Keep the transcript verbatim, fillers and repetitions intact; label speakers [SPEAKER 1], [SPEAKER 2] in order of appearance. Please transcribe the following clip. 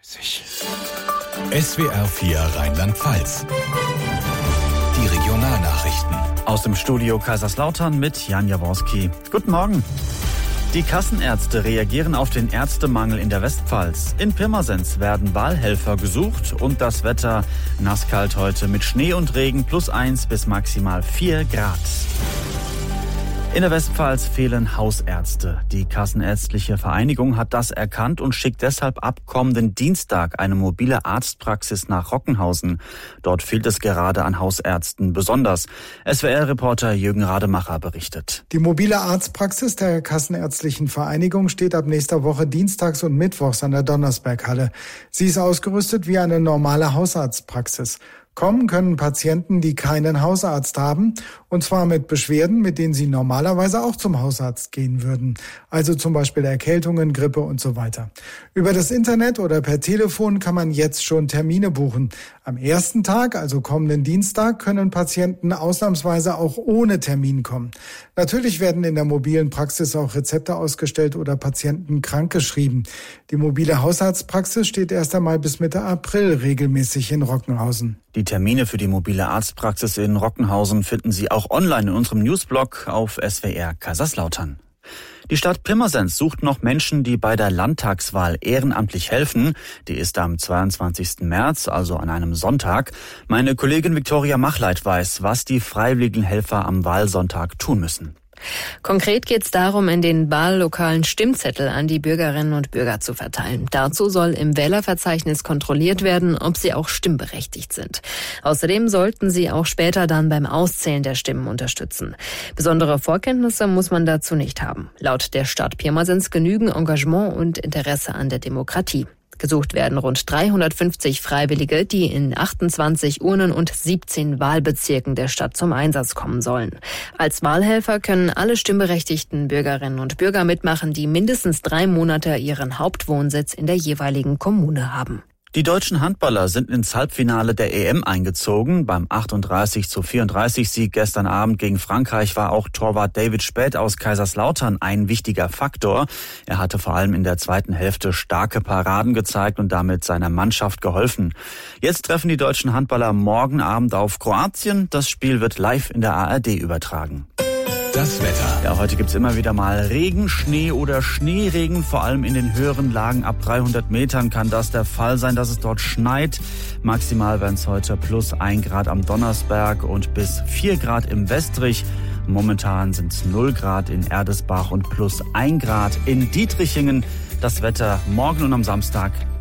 [SPEAKER 1] S W R vier Rheinland-Pfalz. Die Regionalnachrichten.
[SPEAKER 2] Aus dem Studio Kaiserslautern mit Jan Jaworski. Guten Morgen. Die Kassenärzte reagieren auf den Ärztemangel in der Westpfalz. In Pirmasens werden Wahlhelfer gesucht und das Wetter nasskalt heute mit Schnee und Regen plus eins bis maximal vier Grad. In der Westpfalz fehlen Hausärzte. Die Kassenärztliche Vereinigung hat das erkannt und schickt deshalb ab kommenden Dienstag eine mobile Arztpraxis nach Rockenhausen. Dort fehlt es gerade an Hausärzten besonders. S W R-Reporter Jürgen Rademacher berichtet.
[SPEAKER 3] Die mobile Arztpraxis der Kassenärztlichen Vereinigung steht ab nächster Woche dienstags und mittwochs an der Donnersberghalle. Sie ist ausgerüstet wie eine normale Hausarztpraxis. Kommen können Patienten, die keinen Hausarzt haben, und zwar mit Beschwerden, mit denen sie normalerweise auch zum Hausarzt gehen würden. Also zum Beispiel Erkältungen, Grippe und so weiter. Über das Internet oder per Telefon kann man jetzt schon Termine buchen. Am ersten Tag, also kommenden Dienstag, können Patienten ausnahmsweise auch ohne Termin kommen. Natürlich werden in der mobilen Praxis auch Rezepte ausgestellt oder Patienten krankgeschrieben. Die mobile Hausarztpraxis steht erst einmal bis Mitte April regelmäßig in Rockenhausen.
[SPEAKER 2] Die Termine für die mobile Arztpraxis in Rockenhausen finden Sie auch online in unserem Newsblog auf S W R Kaiserslautern. Die Stadt Pirmasens sucht noch Menschen, die bei der Landtagswahl ehrenamtlich helfen. Die ist am zweiundzwanzigsten März, also an einem Sonntag. Meine Kollegin Viktoria Machleit weiß, was die freiwilligen Helfer am Wahlsonntag tun müssen.
[SPEAKER 4] Konkret geht es darum, in den Wahllokalen Stimmzettel an die Bürgerinnen und Bürger zu verteilen. Dazu soll im Wählerverzeichnis kontrolliert werden, ob sie auch stimmberechtigt sind. Außerdem sollten sie auch später dann beim Auszählen der Stimmen unterstützen. Besondere Vorkenntnisse muss man dazu nicht haben. Laut der Stadt Pirmasens genügen Engagement und Interesse an der Demokratie. Gesucht werden rund dreihundertfünfzig Freiwillige, die in achtundzwanzig Urnen und siebzehn Wahlbezirken der Stadt zum Einsatz kommen sollen. Als Wahlhelfer können alle stimmberechtigten Bürgerinnen und Bürger mitmachen, die mindestens drei Monate ihren Hauptwohnsitz in der jeweiligen Kommune haben.
[SPEAKER 2] Die deutschen Handballer sind ins Halbfinale der E M eingezogen. Beim achtunddreißig zu vierunddreißig Sieg gestern Abend gegen Frankreich war auch Torwart David Späth aus Kaiserslautern ein wichtiger Faktor. Er hatte vor allem in der zweiten Hälfte starke Paraden gezeigt und damit seiner Mannschaft geholfen. Jetzt treffen die deutschen Handballer morgen Abend auf Kroatien. Das Spiel wird live in der A R D übertragen.
[SPEAKER 1] Das Wetter.
[SPEAKER 2] Ja, heute gibt's immer wieder mal Regen, Schnee oder Schneeregen. Vor allem in den höheren Lagen ab dreihundert Metern kann das der Fall sein, dass es dort schneit. Maximal werden es heute plus ein Grad am Donnersberg und bis vier Grad im Westrich. Momentan sind es null Grad in Erdesbach und plus ein Grad in Dietrichingen. Das Wetter morgen und am Samstag